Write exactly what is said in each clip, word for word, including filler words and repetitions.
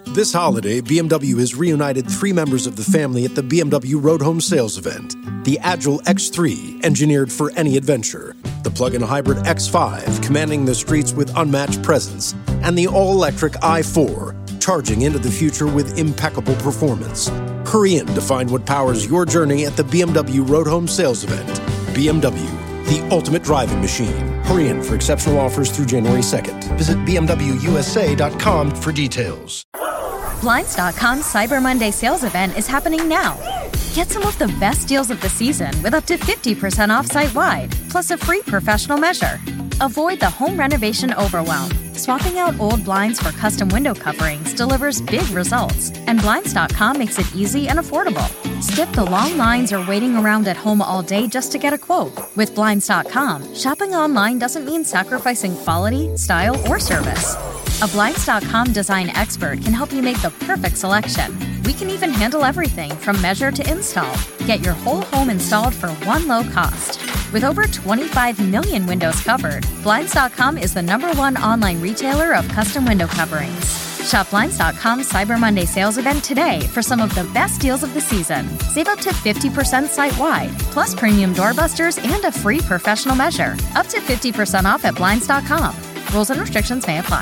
This holiday, B M W has reunited three members of the family at the B M W Road Home Sales event. The Agile X three, engineered for any adventure. The plug-in hybrid X five, commanding the streets with unmatched presence. And the all-electric i four, charging into the future with impeccable performance. Hurry in to find what powers your journey at the B M W Road Home Sales event. B M W, the ultimate driving machine. Hurry in for exceptional offers through January second. Visit B M W U S A dot com for details. Blinds dot com's Cyber Monday sales event is happening now. Get some of the best deals of the season with up to fifty percent off site-wide, plus a free professional measure. Avoid the home renovation overwhelm. Swapping out old blinds for custom window coverings delivers big results, and Blinds dot com makes it easy and affordable. Skip the long lines or waiting around at home all day just to get a quote. With Blinds dot com, shopping online doesn't mean sacrificing quality, style, or service. A Blinds dot com design expert can help you make the perfect selection. We can even handle everything from measure to install. Get your whole home installed for one low cost. With over twenty-five million windows covered, Blinds dot com is the number one online retailer of custom window coverings. Shop Blinds dot com's Cyber Monday sales event today for some of the best deals of the season. Save up to fifty percent site-wide, plus premium doorbusters and a free professional measure. Up to fifty percent off at Blinds dot com. Rules and restrictions may apply.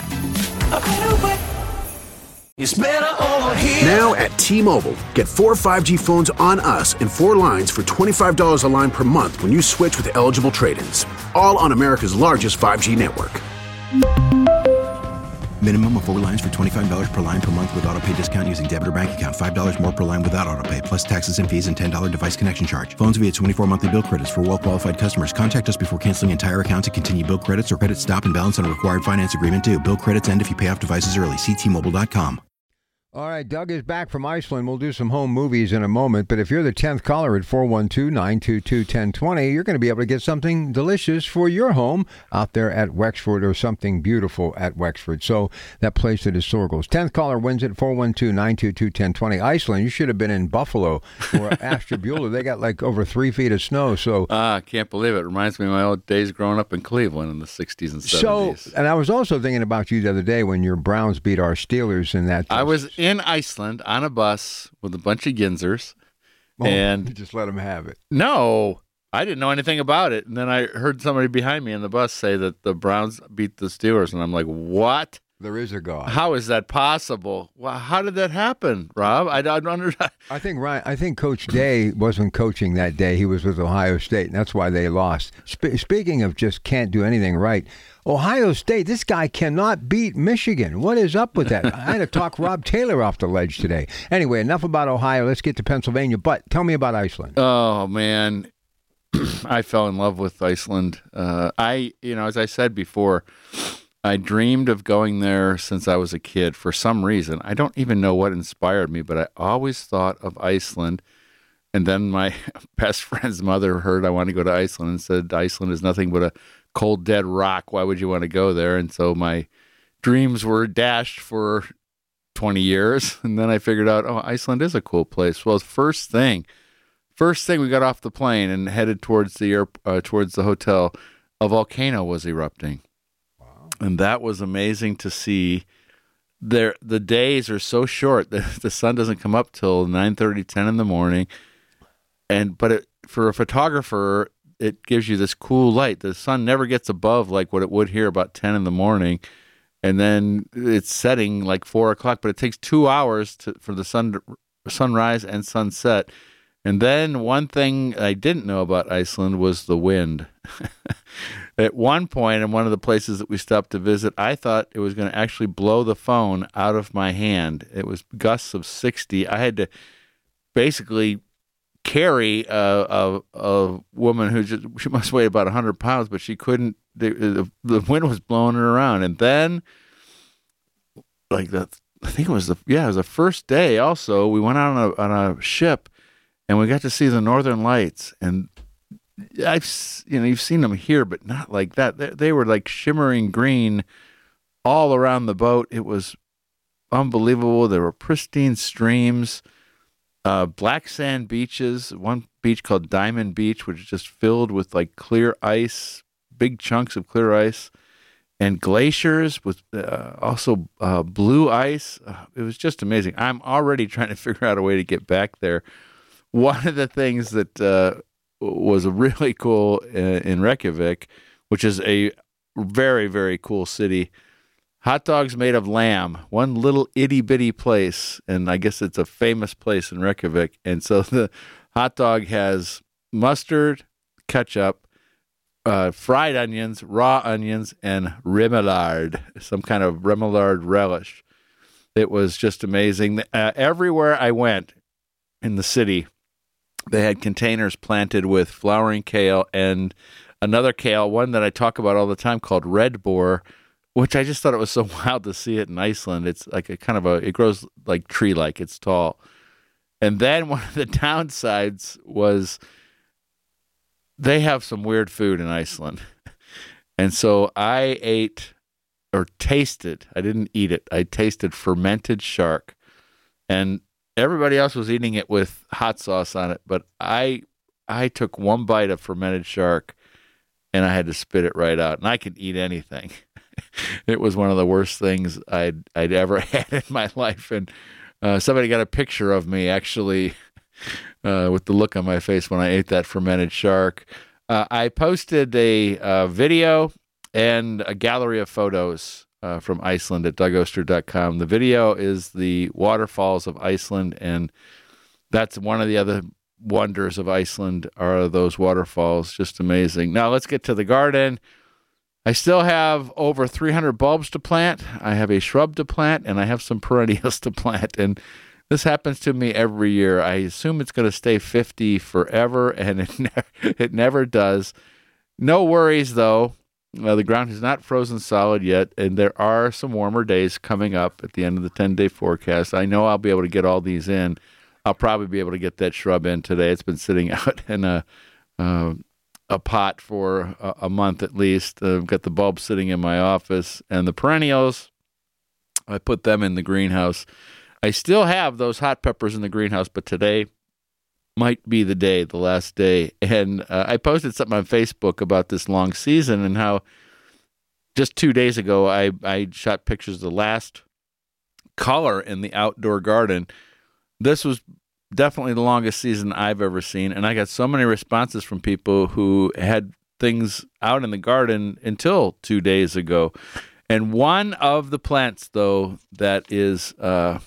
It's better over here. Now at T-Mobile, get four five G phones on us and four lines for twenty-five dollars a line per month when you switch with eligible trade-ins. All on America's largest five G network. Minimum of four lines for twenty-five dollars per line per month with autopay discount using debit or bank account. five dollars more per line without autopay, plus taxes and fees and ten dollars device connection charge. Phones via twenty-four monthly bill credits for well-qualified customers. Contact us before canceling entire account to continue bill credits or credit stop and balance on a required finance agreement due. Bill credits end if you pay off devices early. See T Mobile dot com. All right, Doug is back from Iceland. We'll do some home movies in a moment, but if you're the tenth caller at four one two, nine two two, one zero two zero, you're going to be able to get something delicious for your home out there at Wexford, or something beautiful at Wexford. So that place that is Sorgel's. tenth caller wins it, four one two, nine two two, one zero two zero. Iceland, you should have been in Buffalo or Ashtabula. They got like over three feet of snow. So Ah, I can't believe it. It reminds me of my old days growing up in Cleveland in the sixties and seventies. So, and I was also thinking about you the other day when your Browns beat our Steelers in that. I was in Iceland on a bus with a bunch of Ginzers. Oh, and you just let them have it. No, I didn't know anything about it. And then I heard somebody behind me in the bus say that the Browns beat the Steelers. And I'm like, what? There is a God. How is that possible? Well, how did that happen, Rob? I don't understand. I think Ryan, I think Coach Day wasn't coaching that day. He was with Ohio State, and that's why they lost. Sp- speaking of just can't do anything right, Ohio State, this guy cannot beat Michigan. What is up with that? I had to talk Rob Taylor off the ledge today. Anyway, enough about Ohio. Let's get to Pennsylvania. But tell me about Iceland. Oh, man. I fell in love with Iceland. Uh, I, you know, as I said before, I dreamed of going there since I was a kid for some reason. I don't even know what inspired me, but I always thought of Iceland. And then my best friend's mother heard I wanted to go to Iceland and said, Iceland is nothing but a cold, dead rock. Why would you want to go there? And so my dreams were dashed for twenty years. And then I figured out, oh, Iceland is a cool place. Well, first thing, first thing we got off the plane and headed towards the air, uh, towards the hotel, a volcano was erupting. And that was amazing to see. There, the days are so short that the sun doesn't come up till nine thirty, ten in the morning. And but it, for a photographer, it gives you this cool light. The sun never gets above like what it would here about ten in the morning, and then it's setting like four o'clock. But it takes two hours to, for the sun to, sunrise and sunset. And then one thing I didn't know about Iceland was the wind. At one point, in one of the places that we stopped to visit, I thought it was going to actually blow the phone out of my hand. It was gusts of sixty. I had to basically carry a, a, a woman who just, she must weigh about one hundred pounds, but she couldn't, the, the wind was blowing her around. And then, like, the, I think it was the, yeah, it was the first day also, we went out on a, on a ship, and we got to see the Northern Lights. And I've, you know, you've seen them here, but not like that. They, they were like shimmering green all around the boat. It was unbelievable. There were pristine streams, uh, black sand beaches. One beach called Diamond Beach, which is just filled with like clear ice, big chunks of clear ice. and glaciers with uh, also uh, blue ice. Uh, it was just amazing. I'm already trying to figure out a way to get back there. One of the things that uh, was really cool in, in Reykjavik, which is a very, very cool city, hot dogs made of lamb, one little itty-bitty place, and I guess it's a famous place in Reykjavik. And so the hot dog has mustard, ketchup, Uh, fried onions, raw onions, and remoulade, some kind of remoulade relish. It was just amazing. Uh, everywhere I went in the city, they had containers planted with flowering kale and another kale, one that I talk about all the time called red boar, which I just thought it was so wild to see it in Iceland. It's like a kind of a, it grows like tree-like. It's tall. And then one of the downsides was they have some weird food in Iceland. And so I ate or tasted, I didn't eat it, I tasted fermented shark. And everybody else was eating it with hot sauce on it, but I I took one bite of fermented shark and I had to spit it right out. And I could eat anything. It was one of the worst things I'd, I'd ever had in my life. And uh, somebody got a picture of me actually Uh, with the look on my face when I ate that fermented shark. Uh, I posted a uh, video and a gallery of photos uh, from Iceland at doug oster dot com. The video is the waterfalls of Iceland, and that's one of the other wonders of Iceland are those waterfalls. Just amazing. Now let's get to the garden. I still have over three hundred bulbs to plant. I have a shrub to plant, and I have some perennials to plant. And this happens to me every year. I assume it's going to stay fifty forever, and it never, it never does. No worries, though. Uh, the ground is not frozen solid yet, and there are some warmer days coming up at the end of the ten-day forecast. I know I'll be able to get all these in. I'll probably be able to get that shrub in today. It's been sitting out in a uh, a pot for a, a month at least. Uh, I've got the bulbs sitting in my office, and the perennials, I put them in the greenhouse. I still have those hot peppers in the greenhouse, but today might be the day, the last day. And uh, I posted something on Facebook about this long season and how just two days ago I, I shot pictures of the last color in the outdoor garden. This was definitely the longest season I've ever seen, and I got so many responses from people who had things out in the garden until two days ago. And one of the plants, though, that is uh,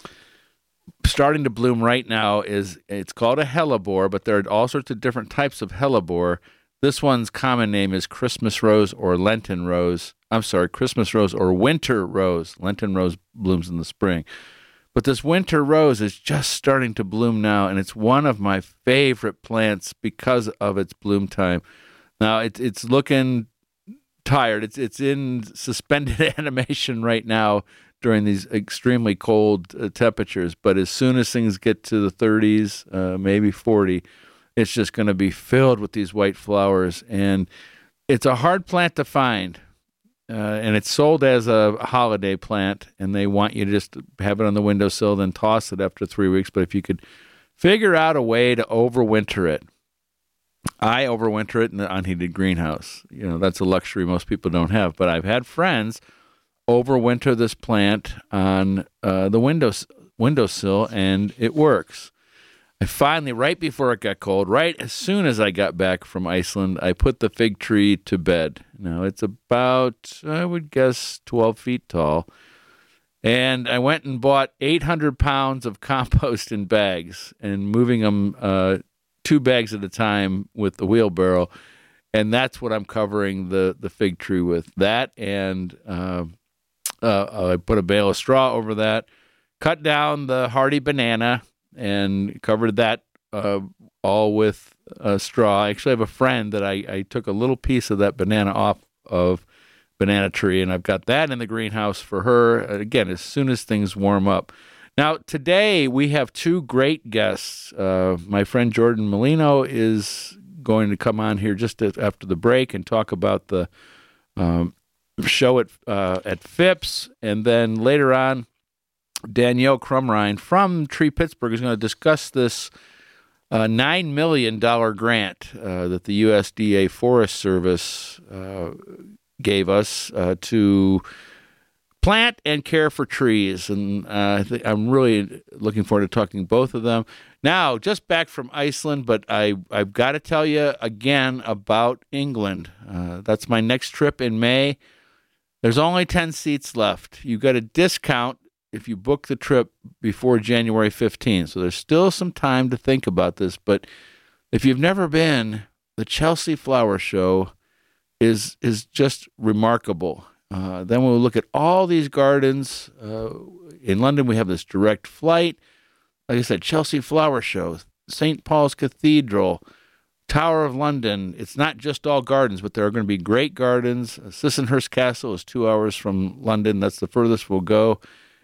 starting to bloom right now is, it's called a hellebore, but there are all sorts of different types of hellebore. This one's common name is Christmas rose or Lenten rose. I'm sorry, Christmas rose or winter rose. Lenten rose blooms in the spring. But this winter rose is just starting to bloom now, and it's one of my favorite plants because of its bloom time. Now, it, it's looking tired. It's it's in suspended animation right now during these extremely cold uh, temperatures. But as soon as things get to the thirties, uh, maybe forty, it's just going to be filled with these white flowers. And it's a hard plant to find. Uh, and it's sold as a holiday plant, and they want you to just have it on the windowsill, then toss it after three weeks. But if you could figure out a way to overwinter it, I overwinter it in the unheated greenhouse. You know, that's a luxury most people don't have. But I've had friends overwinter this plant on uh, the windows, windowsill, and it works. I finally, right before it got cold, right as soon as I got back from Iceland, I put the fig tree to bed. Now, it's about, I would guess, twelve feet tall. And I went and bought eight hundred pounds of compost in bags and moving them uh, two bags at a time with the wheelbarrow. And that's what I'm covering the, the fig tree with. That and uh, uh, I put a bale of straw over that, cut down the hardy banana, and covered that uh, all with uh, straw. I actually have a friend that I, I took a little piece of that banana off of banana tree, and I've got that in the greenhouse for her, again, as soon as things warm up. Now, today we have two great guests. Uh, my friend Jordan Molino is going to come on here just after the break and talk about the um, show at, uh, at Phipps, and then later on, Danielle Crumrine from Tree Pittsburgh is going to discuss this uh, nine million dollars grant uh, that the U S D A Forest Service uh, gave us uh, to plant and care for trees. And uh, I think I'm really looking forward to talking to both of them. Now, just back from Iceland, but I, I've got to tell you again about England. Uh, that's my next trip in May. There's only ten seats left. You got a discount if you book the trip before January fifteenth. So there's still some time to think about this. But if you've never been, the Chelsea Flower Show is is just remarkable. Uh, then we'll look at all these gardens. Uh, in London, we have this direct flight. Like I said, Chelsea Flower Show, Saint Paul's Cathedral, Tower of London. It's not just all gardens, but there are going to be great gardens. Sissinghurst Castle is two hours from London. That's the furthest we'll go.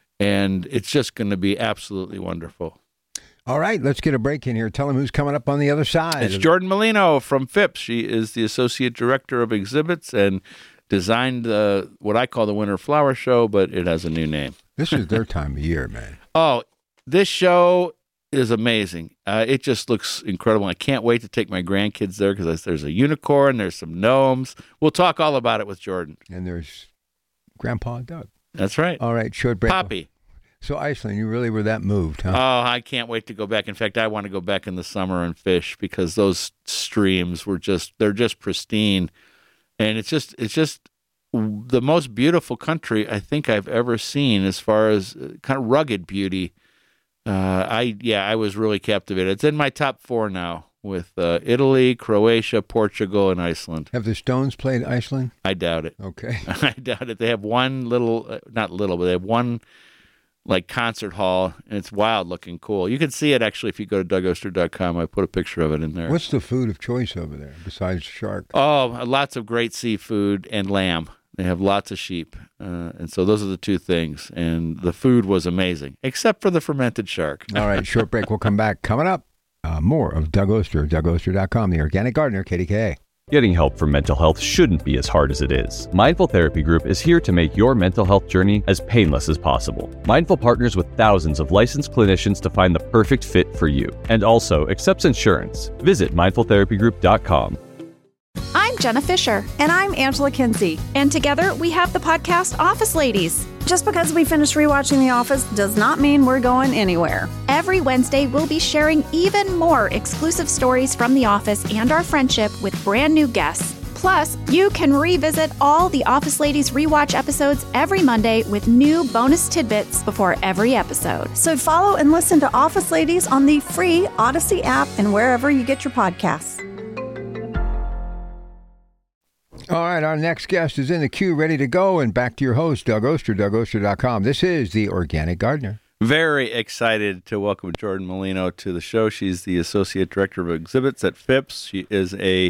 And it's just going to be absolutely wonderful. All right, let's get a break in here. Tell them who's coming up on the other side. It's Jordan Molino from Phipps. She is the Associate Director of Exhibits and designed uh, what I call the Winter Flower Show, but it has a new name. This is their time of year, man. Oh, this show is amazing. Uh, it just looks incredible. I can't wait to take my grandkids there because there's a unicorn, there's some gnomes. We'll talk all about it with Jordan. And there's Grandpa Doug. That's right. All right, short break. Poppy. So Iceland, you really were that moved, huh? Oh, I can't wait to go back. In fact, I want to go back in the summer and fish because those streams were just, they're just pristine. And it's just, it's just the most beautiful country I think I've ever seen as far as kind of rugged beauty. Uh, I, yeah, I was really captivated. It's in my top four now with uh, Italy, Croatia, Portugal, and Iceland. Have the Stones played Iceland? I doubt it. Okay. I doubt it. They have one little, uh, not little, but they have one like concert hall, and it's wild looking cool. You can see it actually if you go to doug oster dot com. I put a picture of it in there. What's the food of choice over there besides shark? Oh, lots of great seafood and lamb. They have lots of sheep. Uh, and so those are the two things. And the food was amazing, except for the fermented shark. All right, short break. We'll come back. Coming up, uh, more of Doug Oster, doug oster dot com, the Organic Gardener, K D K A. Getting help for mental health shouldn't be as hard as it is. Mindful Therapy Group is here to make your mental health journey as painless as possible. Mindful partners with thousands of licensed clinicians to find the perfect fit for you, and also accepts insurance. Visit mindful therapy group dot com. I'm Jenna Fisher. And I'm Angela Kinsey. And together we have the podcast Office Ladies. Just because we finished rewatching The Office does not mean we're going anywhere. Every Wednesday, we'll be sharing even more exclusive stories from The Office and our friendship with brand new guests. Plus, you can revisit all the Office Ladies rewatch episodes every Monday with new bonus tidbits before every episode. So follow and listen to Office Ladies on the free Odyssey app and wherever you get your podcasts. All right, our next guest is in the queue, ready to go. And back to your host, Doug Oster, doug oster dot com. This is the Organic Gardener. Very excited to welcome Jordan Molino to the show. She's the Associate Director of Exhibits at Phipps. She is a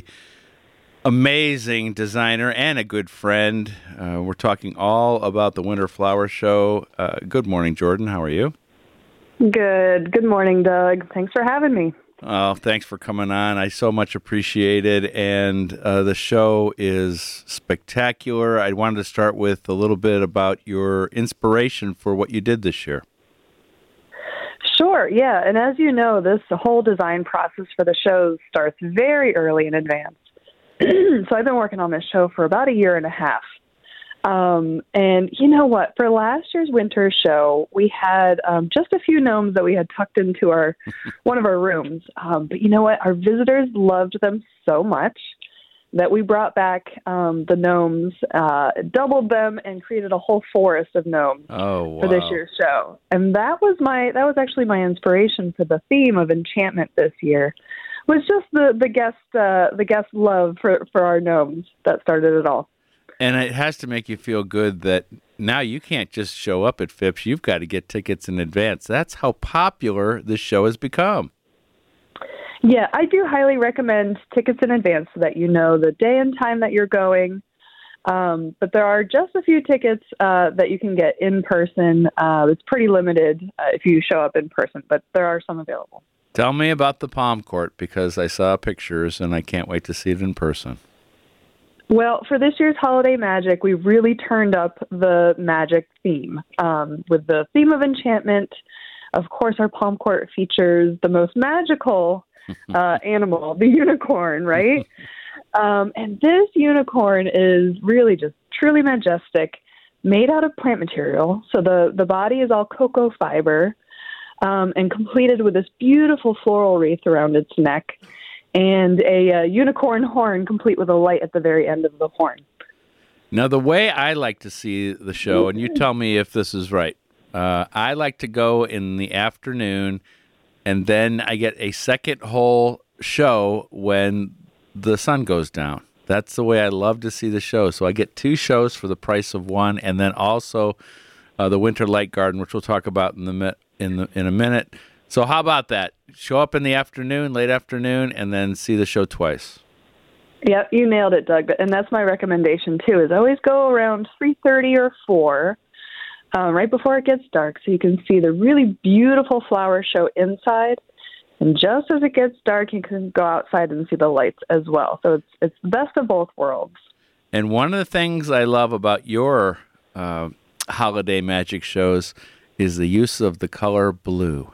amazing designer and a good friend. Uh, we're talking all about the Winter Flower Show. Uh, good morning, Jordan. How are you? Good. Good morning, Doug. Thanks for having me. Oh, thanks for coming on. I so much appreciate it. And uh, the show is spectacular. I wanted to start with a little bit about your inspiration for what you did this year. Sure, yeah. And as you know, this whole design process for the show starts very early in advance. So I've been working on this show for about a year and a half. Um, and you know what? For last year's winter show, we had um, just a few gnomes that we had tucked into our one of our rooms. Um, but you know what? Our visitors loved them so much that we brought back um, the gnomes, uh, doubled them, and created a whole forest of gnomes oh, wow. for this year's show. And that was my that was actually my inspiration for the theme of enchantment this year. Was just the the guest uh, the guest love for for our gnomes that started it all. And it has to make you feel good that now you can't just show up at Phipps. You've got to get tickets in advance. That's how popular this show has become. Yeah, I do highly recommend tickets in advance so that you know the day and time that you're going. Um, but there are just a few tickets uh, that you can get in person. Uh, it's pretty limited uh, if you show up in person, but there are some available. Tell me about the Palm Court because I saw pictures and I can't wait to see it in person. Well, for this year's Holiday Magic, we really turned up the magic theme um, with the theme of enchantment. Of course, our Palm Court features the most magical uh, animal, the unicorn, right? Um, and this unicorn is really just truly majestic, made out of plant material. So the, the body is all cocoa fiber um, and completed with this beautiful floral wreath around its neck and a, a unicorn horn complete with a light at the very end of the horn. Now, the way I like to see the show, and you tell me if this is right, uh, I like to go in the afternoon, and then I get a second whole show when the sun goes down. That's the way I love to see the show. So I get two shows for the price of one, and then also uh, the Winter Light Garden, which we'll talk about in the mi- in the in a minute. So how about that? Show up in the afternoon, late afternoon, and then see the show twice. Yep, you nailed it, Doug. And that's my recommendation, too, is always go around three thirty or four, uh, right before it gets dark, so you can see the really beautiful flower show inside. And just as it gets dark, you can go outside and see the lights as well. So it's it's the best of both worlds. And one of the things I love about your uh, holiday magic shows is the use of the color blue.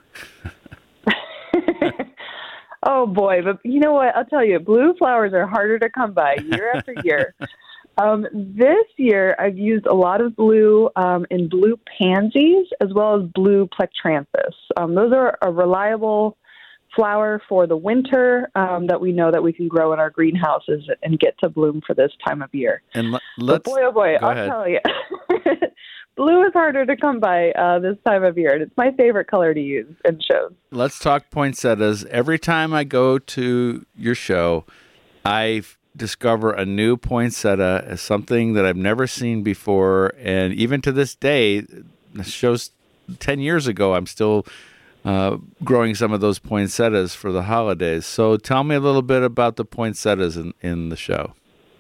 Oh, boy. But you know what? I'll tell you, blue flowers are harder to come by year after year. Um, this year, I've used a lot of blue um, in blue pansies as well as blue plectranthus. Um, those are a reliable flower for the winter um, that we know that we can grow in our greenhouses and get to bloom for this time of year. And l- let's, but boy, oh boy, I'll ahead. tell you. Blue is harder to come by uh, this time of year, and it's my favorite color to use in shows. Let's talk poinsettias. Every time I go to your show, I discover a new poinsettia as something that I've never seen before, and even to this day, the show's ten years ago, I'm still uh, growing some of those poinsettias for the holidays. So tell me a little bit about the poinsettias in, in the show.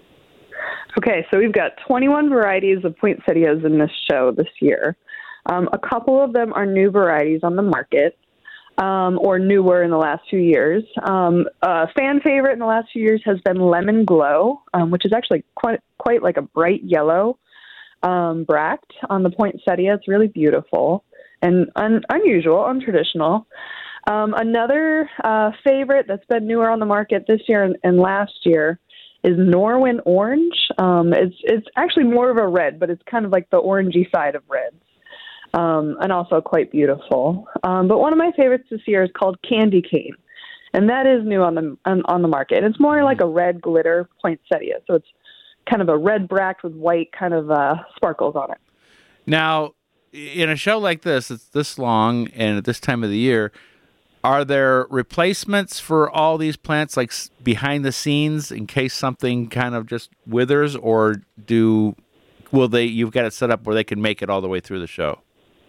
Okay, so we've got twenty-one varieties of poinsettias in this show this year. Um, a couple of them are new varieties on the market, um, or newer in the last few years. Um, a fan favorite in the last few years has been Lemon Glow, um, which is actually quite quite like a bright yellow um, bract on the poinsettia. It's really beautiful and un- unusual, untraditional. Um, another uh, favorite that's been newer on the market this year and, and last year is Norwin Orange. Um, it's it's actually more of a red, but it's kind of like the orangey side of reds, um, and also quite beautiful. Um, but one of my favorites this year is called Candy Cane, and that is new on the on, on the market. It's more like a red glitter poinsettia, so it's kind of a red bract with white kind of uh, sparkles on it. Now, in a show like this, it's this long, and at this time of the year, are there replacements for all these plants, like behind the scenes, in case something kind of just withers, or do will they? You've got it set up where they can make it all the way through the show.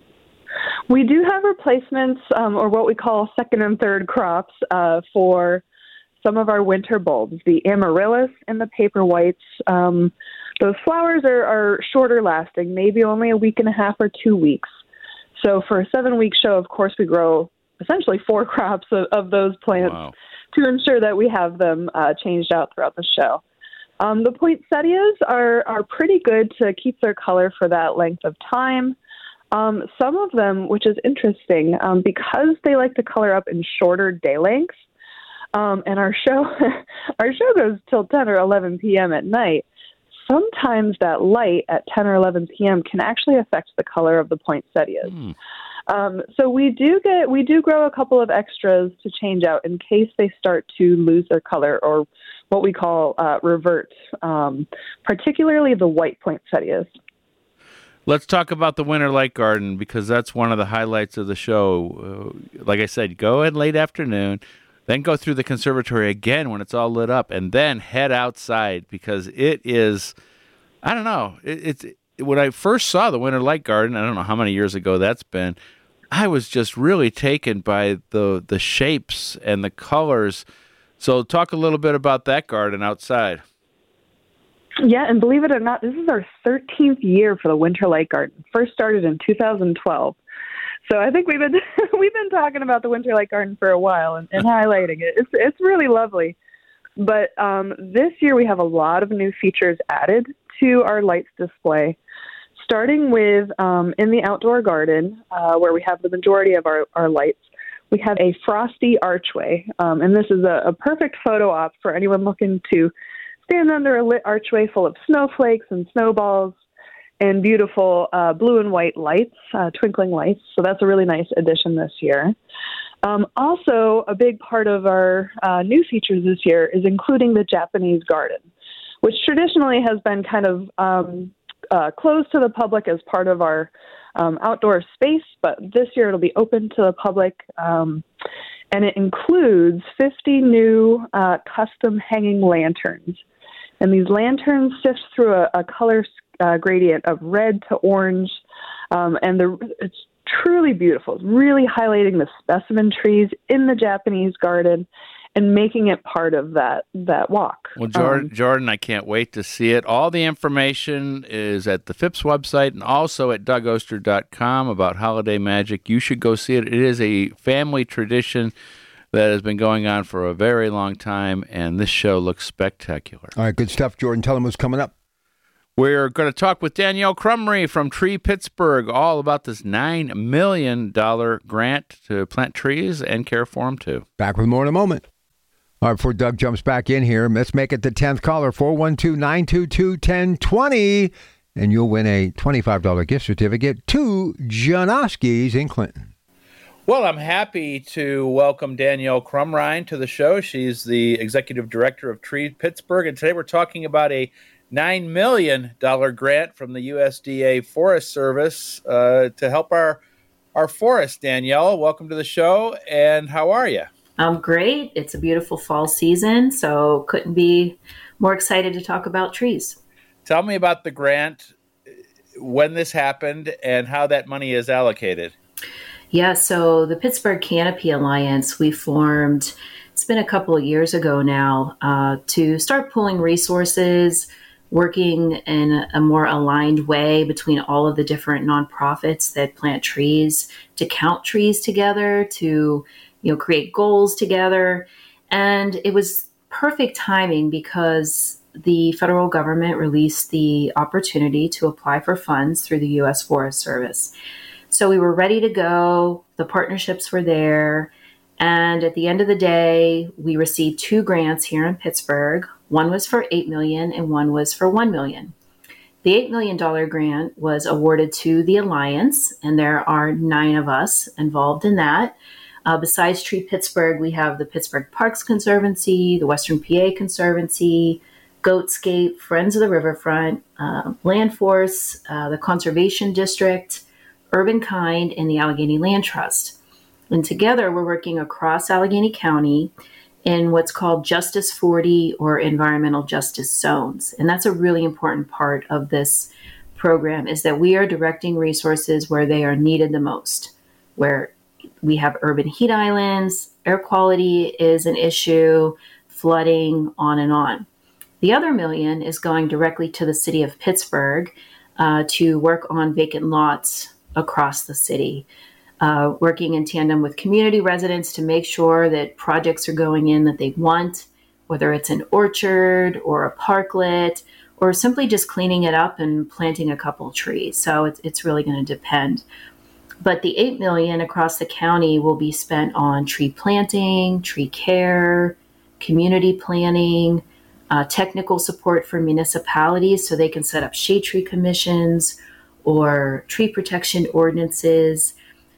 We do have replacements, um, or what we call second and third crops, uh, for some of our winter bulbs. The amaryllis and the paper whites. Um, those flowers are, are shorter lasting, maybe only a week and a half or two weeks. So for a seven-week show, of course, we grow essentially four crops of, of those plants wow. to ensure that we have them uh, changed out throughout the show. Um, the poinsettias are, are pretty good to keep their color for that length of time. Um, some of them, which is interesting, um, because they like to color up in shorter day lengths, um, and our show our show goes till ten or eleven p.m. at night, sometimes that light at ten or eleven p.m. can actually affect the color of the poinsettias. Mm. Um, so we do get we do grow a couple of extras to change out in case they start to lose their color, or what we call uh, revert, um, particularly the white poinsettias. Let's talk about the Winter Light Garden, because that's one of the highlights of the show. Uh, like I said, go in late afternoon, then go through the conservatory again when it's all lit up, and then head outside, because it is, I don't know, it, it's when I first saw the Winter Light Garden, I don't know how many years ago that's been, I was just really taken by the the shapes and the colors. So talk a little bit about that garden outside. Yeah, and believe it or not, this is our thirteenth year for the Winter Light Garden. First started in two thousand twelve. So I think we've been we've been talking about the Winter Light Garden for a while and, and highlighting it. It's it's really lovely. But um, this year we have a lot of new features added to our lights display, starting with um, in the outdoor garden, uh, where we have the majority of our, our lights. We have a frosty archway, um, and this is a, a perfect photo op for anyone looking to stand under a lit archway full of snowflakes and snowballs and beautiful uh, blue and white lights, uh, twinkling lights. So that's a really nice addition this year. Um, also, a big part of our uh, new features this year is including the Japanese garden, which traditionally has been kind of um, uh, closed to the public as part of our um, outdoor space, but this year it'll be open to the public, um, and it includes fifty new uh, custom hanging lanterns. And these lanterns sift through a, a color uh, gradient of red to orange, um, and the, it's truly beautiful. It's really highlighting the specimen trees in the Japanese garden and making it part of that that walk. Well, Jordan, um, Jordan, I can't wait to see it. All the information is at the Phipps website and also at doug oster dot com about Holiday Magic. You should go see it. It is a family tradition that has been going on for a very long time, and this show looks spectacular. All right, good stuff, Jordan. Tell them what's coming up. We're going to talk with Danielle Crumry from Tree Pittsburgh all about this nine million dollars grant to plant trees and care for them, too. Back with more in a moment. All right, before Doug jumps back in here, let's make it the tenth caller, four one two, nine two two, one zero two zero, and you'll win a twenty-five dollars gift certificate to Janoski's in Clinton. Well, I'm happy to welcome Danielle Crumrine to the show. She's the executive director of Tree Pittsburgh, and today we're talking about a nine million dollars grant from the U S D A Forest Service uh, to help our our forests. Danielle, welcome to the show, and how are you? I'm great. It's a beautiful fall season, so couldn't be more excited to talk about trees. Tell me about the grant, when this happened, and how that money is allocated. Yeah, so the Pittsburgh Canopy Alliance, we formed, it's been a couple of years ago now, uh, to start pooling resources, working in a, a more aligned way between all of the different nonprofits that plant trees, to count trees together, to you know create goals together. And it was perfect timing because the federal government released the opportunity to apply for funds through the U S Forest Service. So we were ready to go. The partnerships were there. And at the end of the day, we received two grants here in Pittsburgh. One was for eight million dollars and one was for one million dollars. The eight million dollars grant was awarded to the Alliance, and there are nine of us involved in that. Uh, besides Tree Pittsburgh, we have the Pittsburgh Parks Conservancy, the Western P A Conservancy, Goatscape, Friends of the Riverfront, uh, Land Force, uh, the Conservation District, Urban Kind, and the Allegheny Land Trust. And together we're working across Allegheny County in what's called Justice forty or environmental justice zones. And that's a really important part of this program, is that we are directing resources where they are needed the most, where we have urban heat islands, air quality is an issue, flooding, on and on. The other million is going directly to the city of Pittsburgh uh, to work on vacant lots across the city, uh, working in tandem with community residents to make sure that projects are going in that they want, whether it's an orchard or a parklet, or simply just cleaning it up and planting a couple trees. So it's, it's really going to depend. But the eight million dollars across the county will be spent on tree planting, tree care, community planning, uh, technical support for municipalities so they can set up shade tree commissions or tree protection ordinances.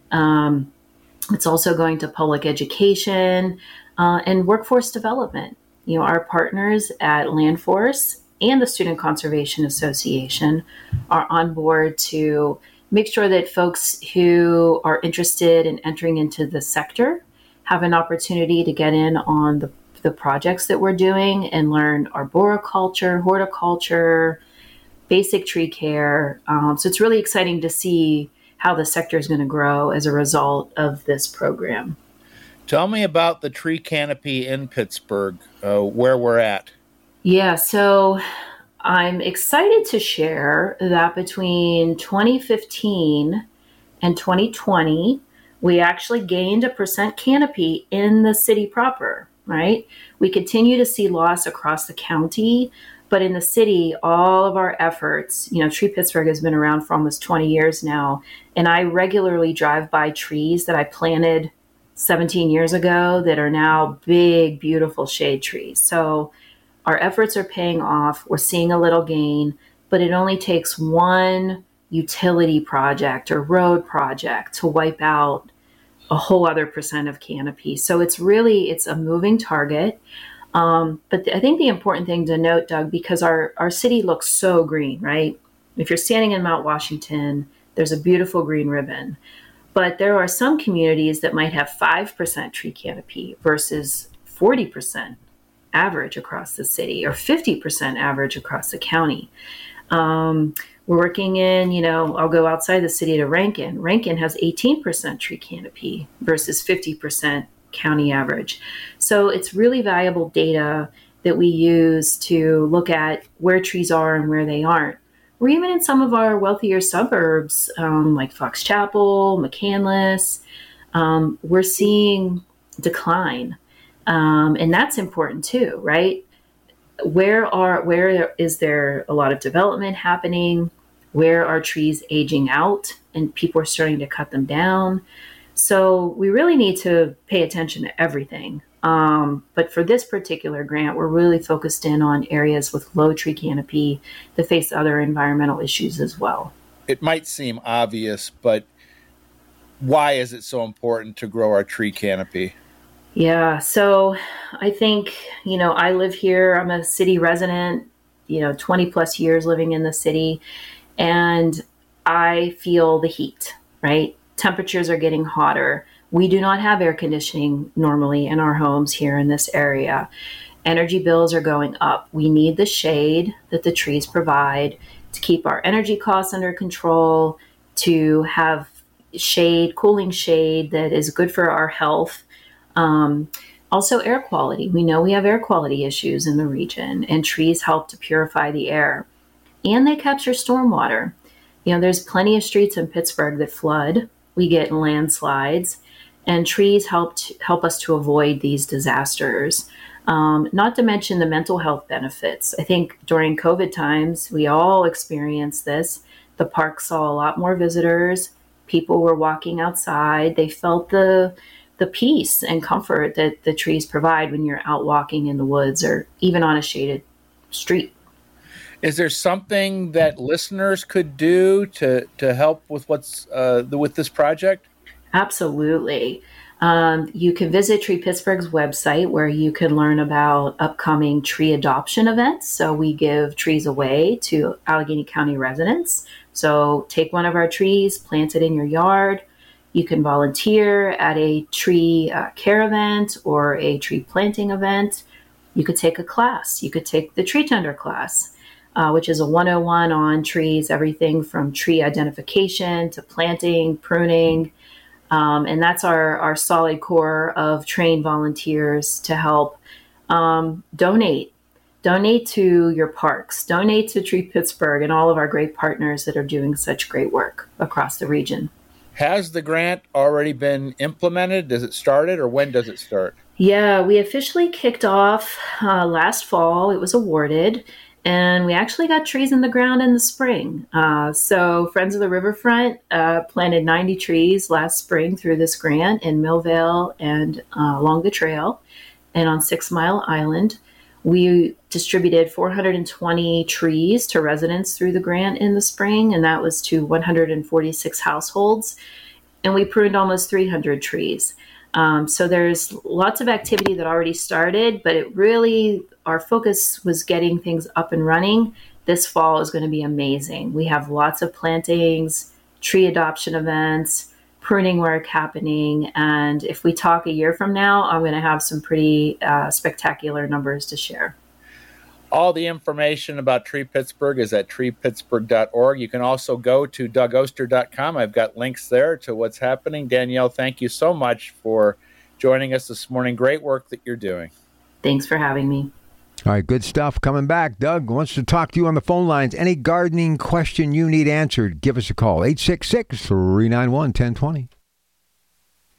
Um, it's also going to public education uh, and workforce development. You know, our partners at Land Force and the Student Conservation Association are on board to make sure that folks who are interested in entering into the sector have an opportunity to get in on the, the projects that we're doing and learn arboriculture, horticulture, basic tree care. Um, so it's really exciting to see how the sector is going to grow as a result of this program. Tell me about the tree canopy in Pittsburgh, uh, where we're at. Yeah, so I'm excited to share that between twenty fifteen and twenty twenty, we actually gained a percent canopy in the city proper, right? We continue to see loss across the county, but in the city, all of our efforts, you know, Tree Pittsburgh has been around for almost twenty years now, and I regularly drive by trees that I planted seventeen years ago that are now big, beautiful shade trees. So our efforts are paying off. We're seeing a little gain, but it only takes one utility project or road project to wipe out a whole other percent of canopy. So it's really, it's a moving target. Um, but th- I think the important thing to note, Doug, because our, our city looks so green, right? If you're standing in Mount Washington, there's a beautiful green ribbon. But there are some communities that might have five percent tree canopy versus forty percent average across the city, or fifty percent average across the county. Um, we're working in, you know, I'll go outside the city to Rankin. Rankin has eighteen percent tree canopy versus fifty percent county average. So it's really valuable data that we use to look at where trees are and where they aren't. Or even in some of our wealthier suburbs, um, like Fox Chapel, McCandless, um, we're seeing decline. Um, and that's important too, right? Where are where is there a lot of development happening? Where are trees aging out and people are starting to cut them down? So we really need to pay attention to everything. Um, but for this particular grant, we're really focused in on areas with low tree canopy that face other environmental issues as well. It might seem obvious, but why is it so important to grow our tree canopy? Yeah, so I think, you know, I live here. I'm a city resident, you know, twenty plus years living in the city, and I feel the heat, right? Temperatures are getting hotter. We do not have air conditioning normally in our homes here in this area. Energy bills are going up. We need the shade that the trees provide to keep our energy costs under control, to have shade, cooling shade that is good for our health. Um, also air quality. We know we have air quality issues in the region, and trees help to purify the air, and they capture stormwater. You know, there's plenty of streets in Pittsburgh that flood. We get landslides, and trees help to, help us to avoid these disasters. Um, not to mention the mental health benefits. I think during COVID times, we all experienced this. The park saw a lot more visitors. People were walking outside. They felt the the peace and comfort that the trees provide when you're out walking in the woods or even on a shaded street. Is there something that listeners could do to, to help with what's uh, with this project? Absolutely. Um, you can visit Tree Pittsburgh's website, where you can learn about upcoming tree adoption events. So we give trees away to Allegheny County residents. So take one of our trees, plant it in your yard. You can volunteer at a tree uh, care event or a tree planting event. You could take a class. You could take the tree tender class, uh, which is a one oh one on trees, everything from tree identification to planting, pruning. Um, and that's our, our solid core of trained volunteers to help um, donate. Donate to your parks. Donate to Tree Pittsburgh and all of our great partners that are doing such great work across the region. Has the grant already been implemented? Does it started, or when does it start? Yeah, we officially kicked off uh, last fall. It was awarded, and we actually got trees in the ground in the spring. Uh, so Friends of the Riverfront uh, planted ninety trees last spring through this grant in Millvale and uh, along the trail and on Six Mile Island. We distributed four hundred twenty trees to residents through the grant in the spring, and that was to one hundred forty-six households. And we pruned almost three hundred trees. Um, so there's lots of activity that already started, but it really, our focus was getting things up and running. This fall is going to be amazing. We have lots of plantings, tree adoption events, pruning work happening. And if we talk a year from now, I'm going to have some pretty uh, spectacular numbers to share. All the information about Tree Pittsburgh is at tree pittsburgh dot org. You can also go to doug oster dot com. I've got links there to what's happening. Danielle, thank you so much for joining us this morning. Great work that you're doing. Thanks for having me. All right, good stuff. Coming back, Doug wants to talk to you on the phone lines. Any gardening question you need answered, give us a call. eight six six, three nine one, one zero two zero.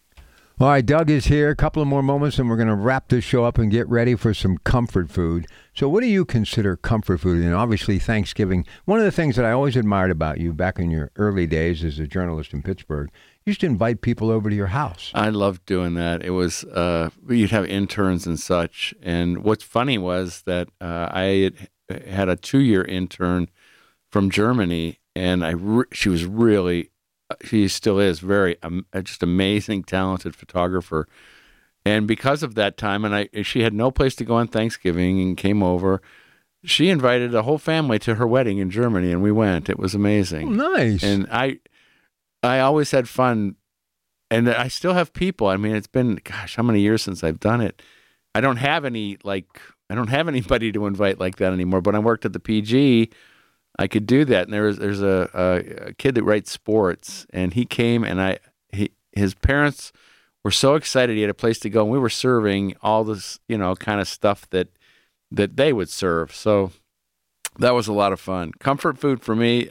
All right, Doug is here. A couple of more moments, and we're going to wrap this show up and get ready for some comfort food. So what do you consider comfort food? And obviously Thanksgiving, one of the things that I always admired about you back in your early days as a journalist in Pittsburgh, you used to invite people over to your house. I loved doing that. It was, uh, you'd have interns and such. And what's funny was that uh, I had, had a two-year intern from Germany, and I re- she was really, she still is very, um, just amazing, talented photographer. And because of that time, and I, she had no place to go on Thanksgiving and came over, she invited a whole family to her wedding in Germany, and we went. It was amazing. Oh, nice. And I, I always had fun, and I still have people. I mean, it's been, gosh, how many years since I've done it? I don't have any, like, I don't have anybody to invite like that anymore. But when I worked at the P G, I could do that. And there was, there's a, a, a kid that writes sports, and he came, and I, he, his parents were so excited he had a place to go, and we were serving all this, you know, kind of stuff that that they would serve. So that was a lot of fun. Comfort food for me,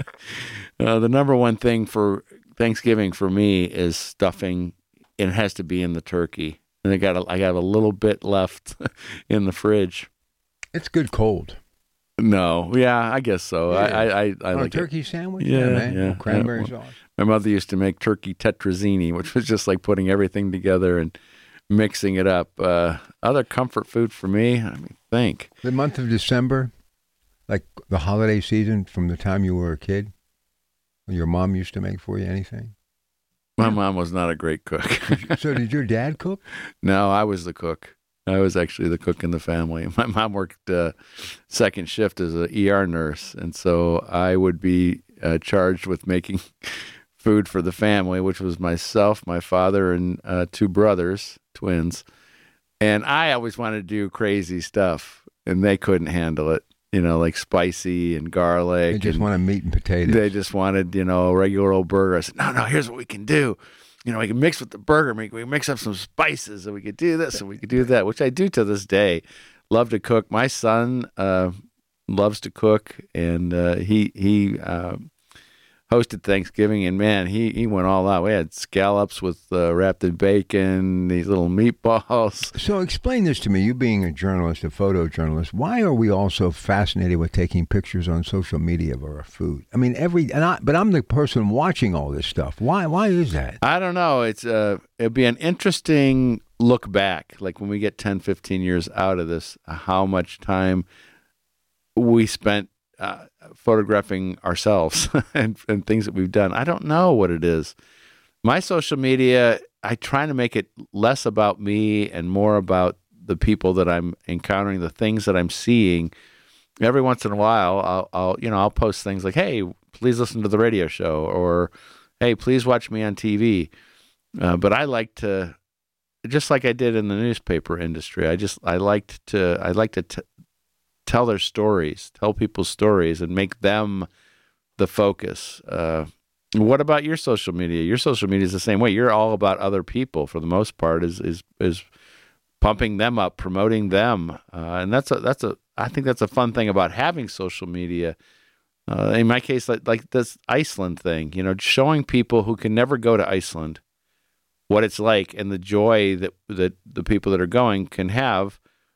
uh, the number one thing for Thanksgiving for me is stuffing. It has to be in the turkey, and I got a, I got a little bit left in the fridge. It's good cold. No, yeah, I guess so. Yeah. I, I, I, I On like a turkey it. sandwich? Yeah, man. yeah. Cranberry yeah. sauce. My mother used to make turkey tetrazzini, which was just like putting everything together and mixing it up. Uh, other comfort food for me, I mean, think. The month of December, like the holiday season from the time you were a kid, your mom used to make for you anything? My mom was not a great cook. So did your dad cook? No, I was the cook. I was actually the cook in the family. My mom worked uh, second shift as an E R nurse, and so I would be uh, charged with making food for the family, which was myself, my father, and uh, two brothers, twins. And I always wanted to do crazy stuff, and they couldn't handle it, you know, like spicy and garlic. They just and wanted meat and potatoes. They just wanted, you know, a regular old burger. I said, no, no, here's what we can do. You know, we can mix with the burger. We can mix up some spices, and we could do this, and we could do that, which I do to this day. Love to cook. My son uh, loves to cook, and uh, he he uh, hosted Thanksgiving, and man, he, he went all out. We had scallops with uh, wrapped in bacon, these little meatballs. So explain this to me. You being a journalist, a photojournalist, why are we all so fascinated with taking pictures on social media of our food? I mean, every and I, but I'm the person watching all this stuff. Why? Why is that? I don't know. It's uh, it'd be an interesting look back, like when we get ten, fifteen years out of this, how much time we spent Uh, photographing ourselves and, and things that we've done. I don't know what it is. My social media, I try to make it less about me and more about the people that I'm encountering, the things that I'm seeing. Every once in a while, I'll, I'll you know, I'll post things like, "Hey, please listen to the radio show," or "Hey, please watch me on T V." Uh, but I like to, just like I did in the newspaper industry. I just I liked to I like to. T- tell their stories, tell people's stories, and make them the focus. Uh, what about your social media? Your social media is the same way. You're all about other people for the most part, is is is pumping them up, promoting them, uh, and that's a that's a I think that's a fun thing about having social media. Uh, in my case, like like this Iceland thing, you know, showing people who can never go to Iceland what it's like and the joy that that the people that are going can have.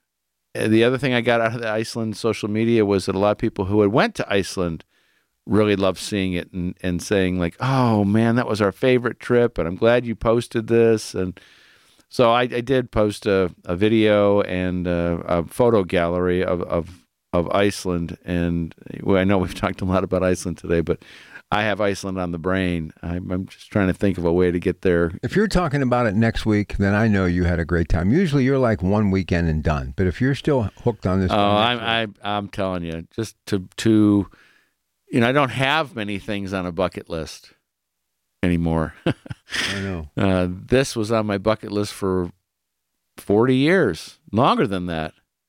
The other thing I got out of the Iceland social media was that a lot of people who had went to Iceland really loved seeing it and, and saying like, "Oh man, that was our favorite trip, and I'm glad you posted this." And so I, I did post a, a video and a, a photo gallery of, of of Iceland. And well, I know we've talked a lot about Iceland today, but I have Iceland on the brain. I'm, I'm just trying to think of a way to get there. If you're talking about it next week, then I know you had a great time. Usually you're like one weekend and done. But if you're still hooked on this, oh, I'm, I, I'm telling you, just to to, you know, I don't have many things on a bucket list anymore. I know. Uh, this was on my bucket list for forty years, longer than that,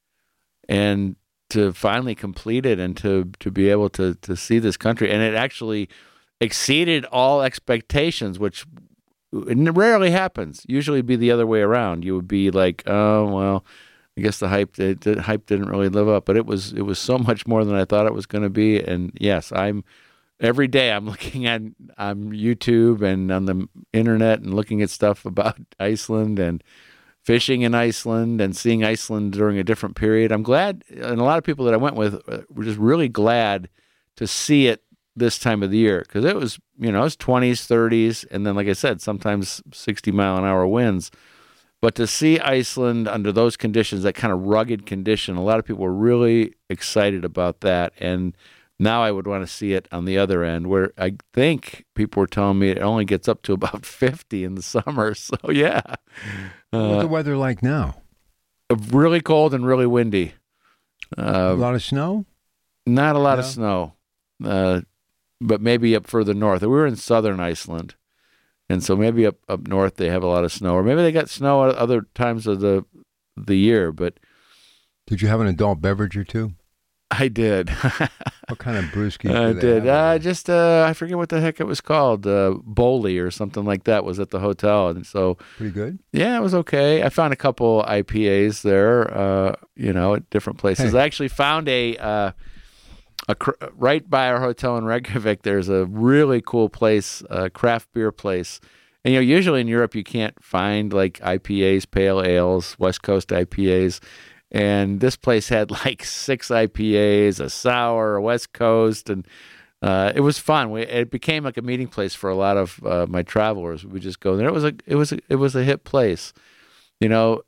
and to finally complete it and to, to be able to, to see this country. And it actually exceeded all expectations, which rarely happens. Usually it'd be the other way around. You would be like, oh, well, I guess the hype the, the hype didn't really live up. But it was it was so much more than I thought it was going to be. And yes, I'm every day I'm looking at on YouTube and on the internet and looking at stuff about Iceland and fishing in Iceland and seeing Iceland during a different period. I'm glad, and a lot of people that I went with were just really glad to see it this time of the year, because it was, you know, it's twenties, thirties, and then, like I said, sometimes sixty mile an hour winds. But to see Iceland under those conditions, that kind of rugged condition, a lot of people were really excited about that. And now I would want to see it on the other end, where I think people were telling me it only gets up to about fifty in the summer. So, yeah. Uh, What's the weather like now? Really cold and really windy. Uh, a lot of snow? Not a lot no? of snow, uh, but maybe up further north. We were in southern Iceland, and so maybe up, up north they have a lot of snow, or maybe they got snow at other times of the the year. But did you have an adult beverage or two? I did. What kind of brewski? I did. Uh, just uh, I forget what the heck it was called. Uh, Bowley or something like that was at the hotel, and so pretty good. Yeah, it was okay. I found a couple I P As there. Uh, you know, at different places. Hey. I actually found a. Uh, A, right by our hotel in Reykjavik, there's a really cool place, a craft beer place. And, you know, usually in Europe, you can't find like I P As, pale ales, West Coast I P As. And this place had like six I P As, a sour, a West Coast. And uh, it was fun. We, it became like a meeting place for a lot of uh, my travelers. We would just go there. It was a, it was a, it was a hip place. You know,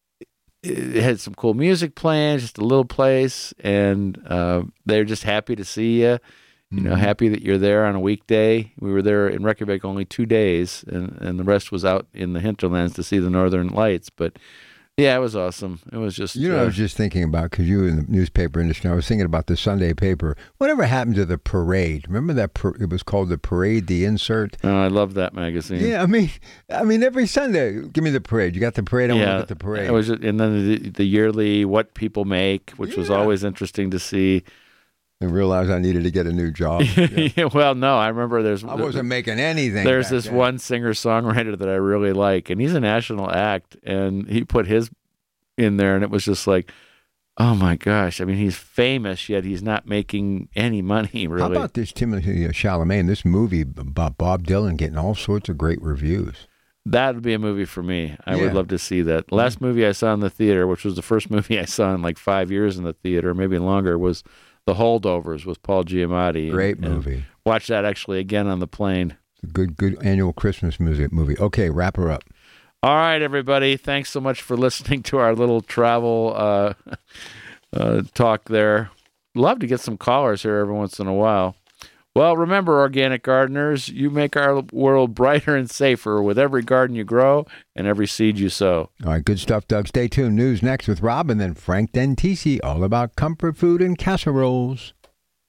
it had some cool music playing, just a little place, and uh, they're just happy to see you. You know, Mm-hmm. happy that you're there on a weekday. We were there in Reykjavik only two days, and, and the rest was out in the hinterlands to see the northern lights. But yeah, it was awesome. It was just You know, uh, I was just thinking about, because you were in the newspaper industry, I was thinking about the Sunday paper. Whatever happened to the parade? Remember that? Par- it was called the Parade, the insert. Oh, I love that magazine. Yeah, I mean, I mean, every Sunday, give me the parade. You got the parade. I want to yeah, look at the parade. It was, and then the, the yearly what people make, which Yeah. was always interesting to see. And realized I needed to get a new job. Yeah. Yeah, well, no, I remember there's. I wasn't making anything. There's back this then. one singer-songwriter that I really like, and he's a national act, and he put his in there, and it was just like, oh my gosh! I mean, he's famous, yet he's not making any money, really. How about this Timothy Chalamet, this movie about Bob Dylan getting all sorts of great reviews? That would be a movie for me. I Yeah. would love to see that. The last movie I saw in the theater, which was the first movie I saw in like five years in the theater, maybe longer, was The Holdovers with Paul Giamatti. Great And- movie. and watched that actually again on the plane. Good, good annual Christmas music movie. Okay, wrap her up. All right, everybody. Thanks so much for listening to our little travel uh, uh, talk there. Love to get some callers here every once in a while. Well, remember, organic gardeners, you make our world brighter and safer with every garden you grow and every seed you sow. All right, good stuff, Doug. Stay tuned. News next with Rob, and then Frank Dentisi, all about comfort food and casseroles.